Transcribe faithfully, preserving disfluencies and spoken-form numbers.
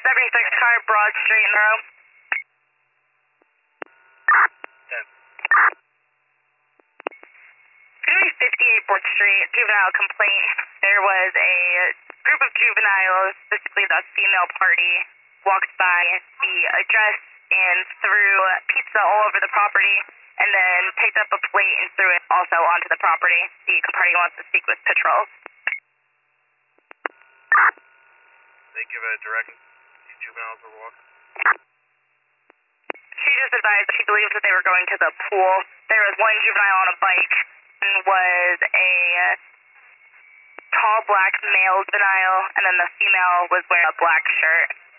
seventy-six car, Broad Street in row. ten. Community fifty-eight Fourth Street, juvenile complaint. There was a group of juveniles, specifically the female party, walked by the address and threw pizza all over the property, and then picked up a plate and threw it also onto the property. The party wants to speak with patrol. They give a direct, these juveniles were walking. She just advised that she believes that they were going to the pool. There was one juvenile on a bike and was a tall black male juvenile, and then the female was wearing a black shirt.